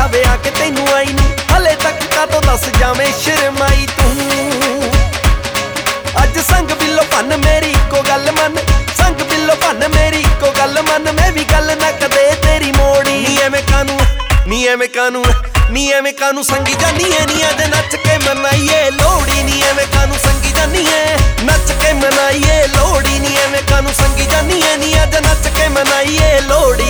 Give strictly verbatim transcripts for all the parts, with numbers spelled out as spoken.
ਵੇ ਆ के तैनू आई नी हले तक का तो दस जावे शर्माई तू अज संग बिलो भन मेरी इको गल मन संग बिलो भन मेरी इको गल मन मैं भी गल ना कदे तेरी मोड़ी नी एवें कानू नी एवें कानू नी एवें कानू संगी जानी है नी अज नच के मनाइए लोहड़ी नी एवें कानू संगी जानी है नच के मनाइए लोहड़ी नी एवें कानू संगी जानी है नी अज नच के मनाइए लोहड़ी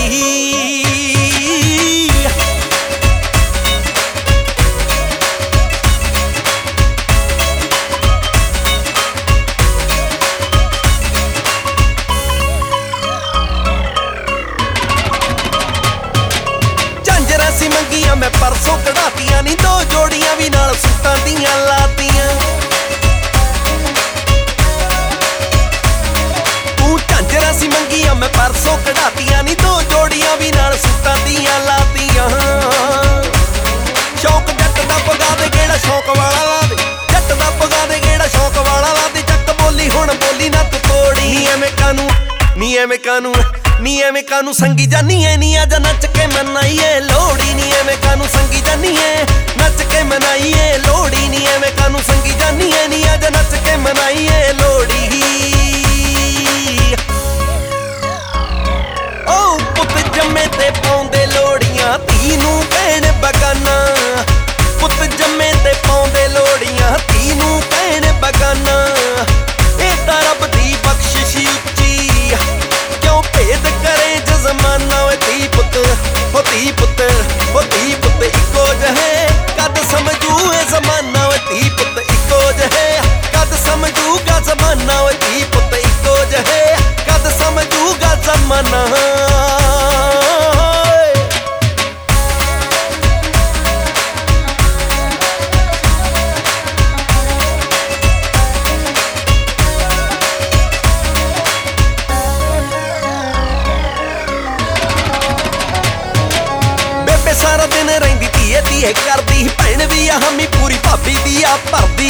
सी मंगियां मैं परसों कढ़ातियां नी दो जोड़ियां भी नाल सूटां दियां लातियां तू झांजरा सी मंगियां मैं परसों कढ़ातियां नी दो जोड़ियां भी नाल सूटां दियां लातियां शौक जट दा पगा दे गेड़ा शौक वाला ला दे जट दा पगा दे गेड़ा शौक वाला ला दे जट बोली हुण बोली ना तू तोड़ी नी एवें कानू नी एवें कानू नी एवें कानू संगी जानी है नी अज नच के मनाइए लोहड़ी नी एवें कानू संगी जानी है नच के मनाइए लोहड़ी नी एवें कानू संगी जानी है नी अज नच के मनाइए लोहड़ी ओ पुत जम्मे ते पाउंदे लोहड़ियां धी नूं भैण बगाना पुत जम्मे ते पाउंदे लोहड़ियां धी नूं भैण बगाना ए तां रब दी बख्शिश उच्ची क्यों भेद करे जज़माना वे धी पुत हो धी पुत हो धी पुत इको जहे कद समझूए जमाना वे धी पुत इको जहे कद समझूगा जमाना वे धी पुत इको जहे कद समझूगा जमाना सारा दिन रहिंदी धीए धीए करदी भैन भी आ हमी पूरी भाभी दी आ भरदी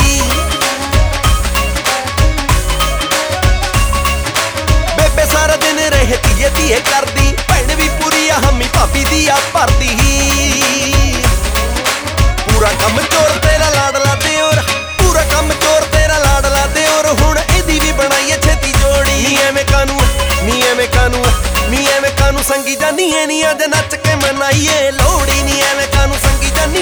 बेबे सारा दिन रहे धीए धीए करदी भैन भी पूरी आ हमी भाभी दी आ भरदी पूरा कम चोर तेरा लाडला दियोर पूरा कम चोर तेरा लाडला दियोर हुण इहदी भी बनाईए छेती जोड़ी नी एवें कानू नी एवें कानू नी एवें कानू संगी जानी है नी अज नच के मनाइए लोहड़ी नी एवें कानू संगी जानी